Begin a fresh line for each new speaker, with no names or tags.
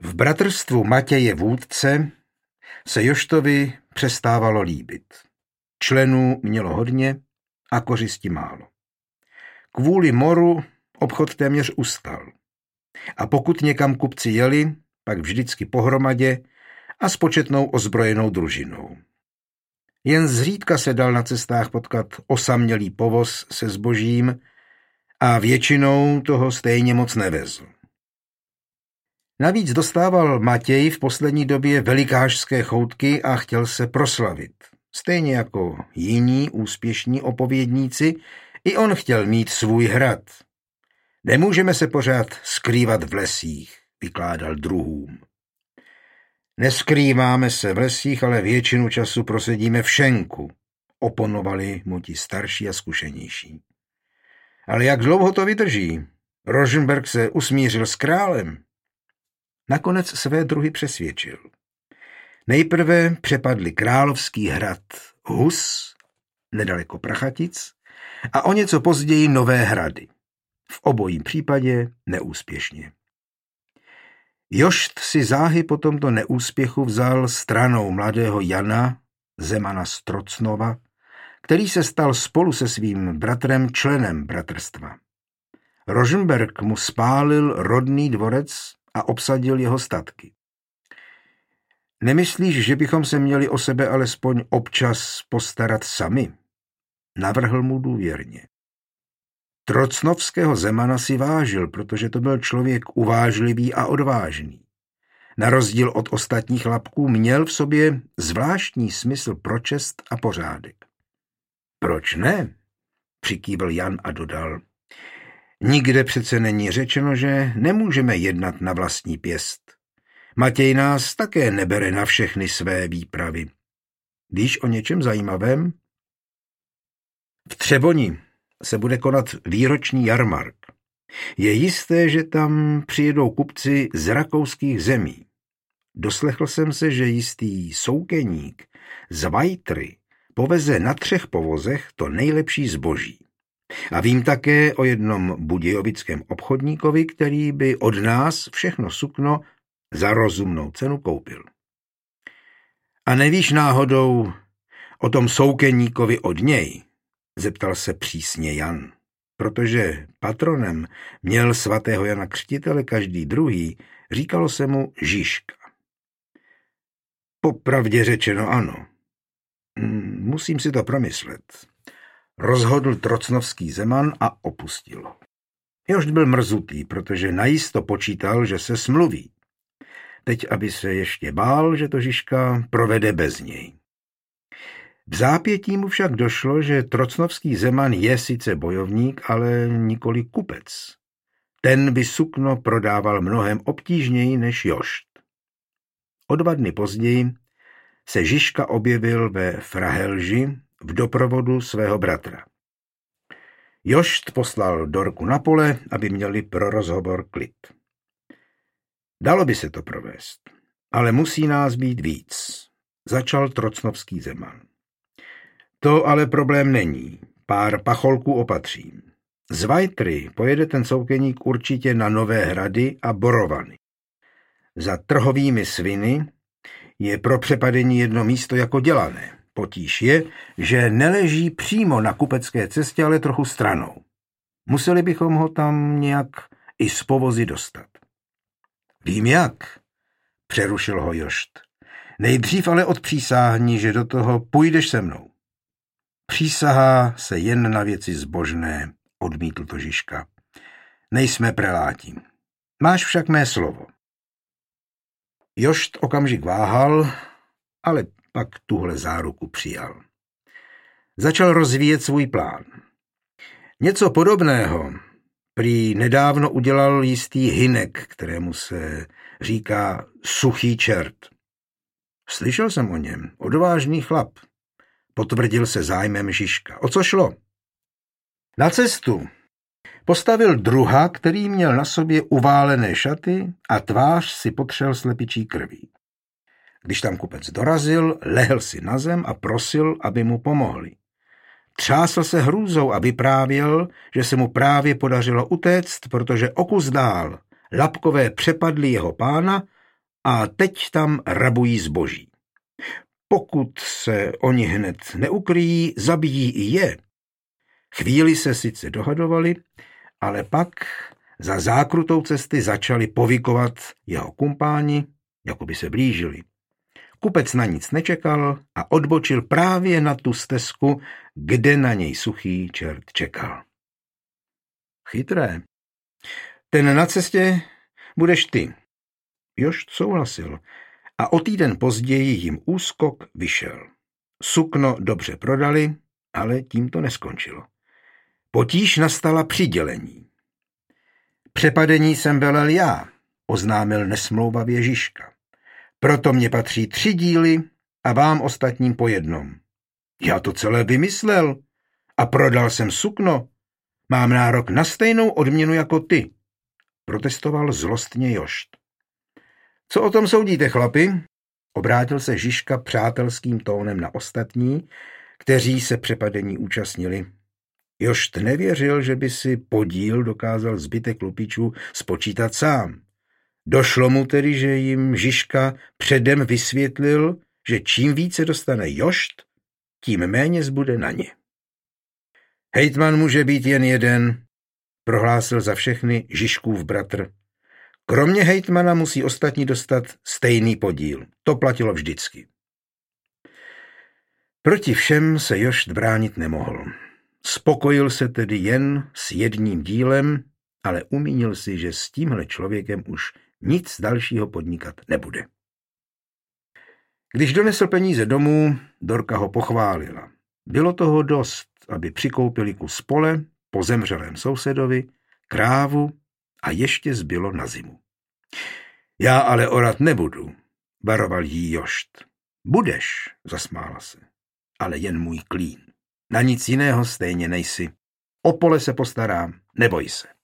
V bratrstvu Matěje Vůdce se Joštovi přestávalo líbit. Členů mělo hodně a kořisti málo. Kvůli moru obchod téměř ustal. A pokud někam kupci jeli, pak vždycky pohromadě a s početnou ozbrojenou družinou. Jen zřídka se dal na cestách potkat osamělý povoz se zbožím a většinou toho stejně moc nevezl. Navíc dostával Matěj v poslední době velikářské choutky a chtěl se proslavit. Stejně jako jiní úspěšní opovědníci, i on chtěl mít svůj hrad. Nemůžeme se pořád skrývat v lesích, vykládal druhům. Neskrýváme se v lesích, ale většinu času prosedíme v šenku, oponovali mu ti starší a zkušenější. Ale jak dlouho to vydrží? Rožmberk se usmířil s králem. Nakonec své druhy přesvědčil. Nejprve přepadli královský hrad Hus, nedaleko Prachatic, a o něco později Nové Hrady. V obojím případě neúspěšně. Jošt si záhy po tomto neúspěchu vzal stranou mladého Jana, zemana z Trocnova, který se stal spolu se svým bratrem členem bratrstva. Rožmberk mu spálil rodný dvorec a obsadil jeho statky. Nemyslíš, že bychom se měli o sebe alespoň občas postarat sami? Navrhl mu důvěrně. Trocnovského zemana si vážil, protože to byl člověk uvážlivý a odvážný. Na rozdíl od ostatních chlapků měl v sobě zvláštní smysl pro čest a pořádek. Proč ne? Přikývl Jan a dodal. Nikde přece není řečeno, že nemůžeme jednat na vlastní pěst. Matěj nás také nebere na všechny své výpravy. Víš o něčem zajímavém? V Třeboni se bude konat výroční jarmark. Je jisté, že tam přijedou kupci z rakouských zemí. Doslechl jsem se, že jistý soukeník z Vajtry poveze na 3 povozech to nejlepší zboží. A vím také o jednom budějovickém obchodníkovi, který by od nás všechno sukno za rozumnou cenu koupil. A nevíš náhodou o tom soukeníkovi od něj? Zeptal se přísně Jan, protože patronem měl svatého Jana Křtitele každý druhý, říkalo se mu Žižka. Popravdě řečeno ano. Musím si to promyslet. Rozhodl trocnovský zeman a opustil ho. Jošt byl mrzutý, protože najisto počítal, že se smluví. Teď, aby se ještě bál, že to Žižka provede bez něj. V zápětí mu však došlo, že trocnovský zeman je sice bojovník, ale nikoli kupec. Ten by sukno prodával mnohem obtížněji než Jošt. O 2 dny později se Žižka objevil ve Frahelži v doprovodu svého bratra. Jošt poslal Dorku na pole, aby měli pro rozhovor klid. Dalo by se to provést, ale musí nás být víc, začal trocnovský zeman. To ale problém není, pár pacholků opatřím. Z Vajtry pojede ten soukeník určitě na Nové Hrady a Borovany. Za trhovými sviny je pro přepadení jedno místo jako dělané. Potíž je, že neleží přímo na kupecké cestě, ale trochu stranou. Museli bychom ho tam nějak i z povozy dostat. Vím jak, přerušil ho Jošt. Nejdřív ale odpřísáhni, že do toho půjdeš se mnou. Přísahá se jen na věci zbožné, odmítl to Žižka. Nejsme preláti. Máš však mé slovo. Jošt okamžik váhal, ale pak tuhle záruku přijal. Začal rozvíjet svůj plán. Něco podobného prý nedávno udělal jistý Hynek, kterému se říká Suchý čert. Slyšel jsem o něm, odvážný chlap. Potvrdil se zájmem Žižka. O co šlo? Na cestu postavil druha, který měl na sobě uválené šaty a tvář si potřel slepičí krví. Když tam kupec dorazil, lehl si na zem a prosil, aby mu pomohli. Třásl se hrůzou a vyprávěl, že se mu právě podařilo utéct, protože o kus dál lapkové přepadli jeho pána a teď tam rabují zboží. Pokud se oni hned neukryjí, zabijí i je. Chvíli se sice dohadovali, ale pak za zákrutou cesty začali povykovat jeho kumpáni, jako by se blížili. Kupec na nic nečekal a odbočil právě na tu stezku, kde na něj suchý čert čekal. Chytré. Ten na cestě budeš ty. Jošt souhlasil a o týden později jim úskok vyšel. Sukno dobře prodali, ale tím to neskončilo. Potíž nastala při dělení. Přepadení jsem velel já, oznámil nesmlouvavě Žižka. Proto mě patří 3 díly a vám ostatním po jednom. Já to celé vymyslel a prodal jsem sukno. Mám nárok na stejnou odměnu jako ty, protestoval zlostně Jošt. Co o tom soudíte, chlapi? Obrátil se Žižka přátelským tónem na ostatní, kteří se přepadení účastnili. Jošt nevěřil, že by si podíl dokázal zbytek lupičů spočítat sám. Došlo mu tedy, že jim Žižka předem vysvětlil, že čím více dostane Jošt, tím méně zbude na ně. Hejtman může být jen jeden, prohlásil za všechny Žižkův bratr. Kromě hejtmana musí ostatní dostat stejný podíl. To platilo vždycky. Proti všem se Jošt bránit nemohl. Spokojil se tedy jen s jedním dílem, ale umínil si, že s tímhle člověkem už nic dalšího podnikat nebude. Když donesl peníze domů, Dorka ho pochválila. Bylo toho dost, aby přikoupili kus pole po zemřelém sousedovi, krávu a ještě zbylo na zimu. Já ale orat nebudu, varoval jí Jošt. Budeš, zasmála se, ale jen můj klín. Na nic jiného stejně nejsi. O pole se postarám, neboj se.